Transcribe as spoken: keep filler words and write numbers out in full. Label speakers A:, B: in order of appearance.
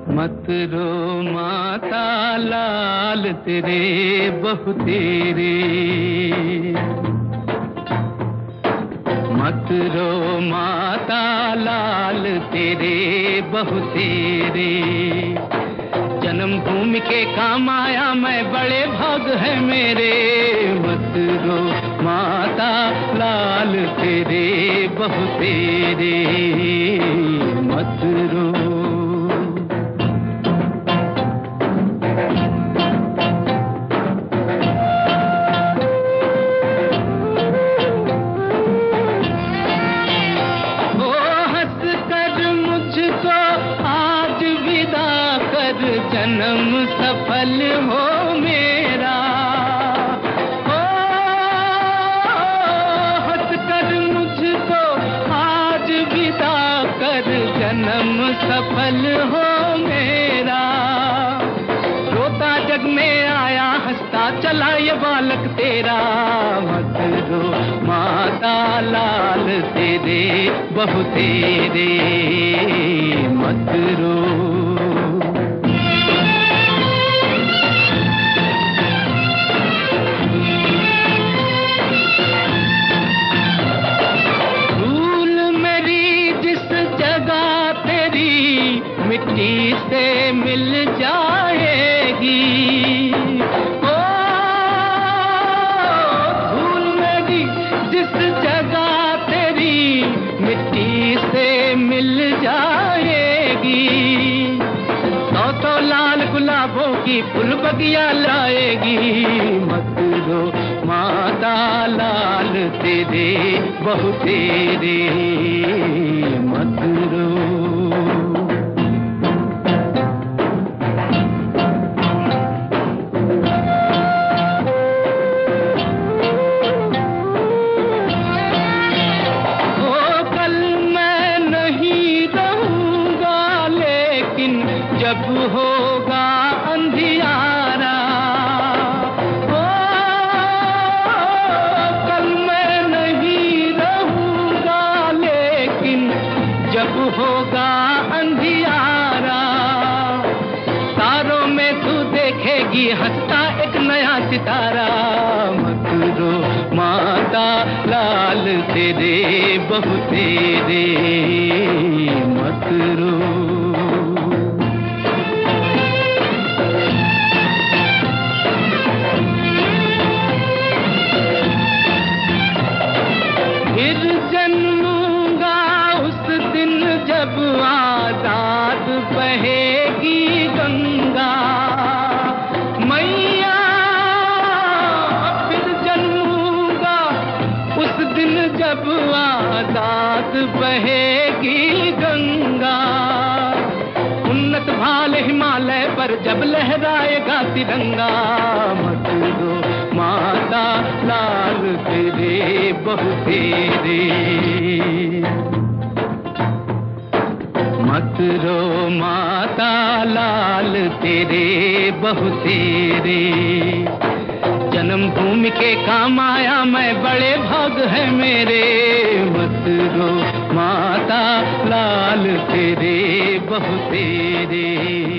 A: मत रो माता लाल तेरे बहु तेरे, मत रो माता लाल तेरे बहु तेरे। जन्मभूमि के काम आया मैं बड़े भाग है मेरे। मत रो माता लाल तेरे बहु तेरे, मत रो। जन्म सफल हो मेरा, ओ हंस कर मुझको आज विदा कर, जन्म सफल हो मेरा। रोता जग में आया हंसता चला ये बालक तेरा। मत रो माता लाल तेरे बहु तेरे, मत रो। मिट्टी से मिल जाएगी, ओ धूल मेरी जिस जगह तेरी मिट्टी से मिल जाएगी। सौ सौ लाल गुलाबों की फूल बगिया लाएगी। मत रो माता लाल तेरे बहु तेरे, मत रो। जब होगा अंधियारा, ओ कल मैं नहीं रहूंगा लेकिन जब होगा अंधियारा। तारों में तू देखेगी हंसता एक नया सितारा। मत रो माता लाल तेरे बहु तेरे, मत रो। फिर जन्मूंगा उस दिन जब आजाद बहेगी गंगा मैया। फिर जन्मूंगा उस दिन जब आजाद बहेगी गंगा। उन्नत भाल हिमालय पर जब लहराएगा तिरंगा। मत रो माता लाल तेरे बहु तेरे, मत रो माता लाल तेरे बहु तेरे। जन्मभूमि के काम आया मैं बड़े भाग है मेरे। मत रो माता लाल तेरे बहु तेरे।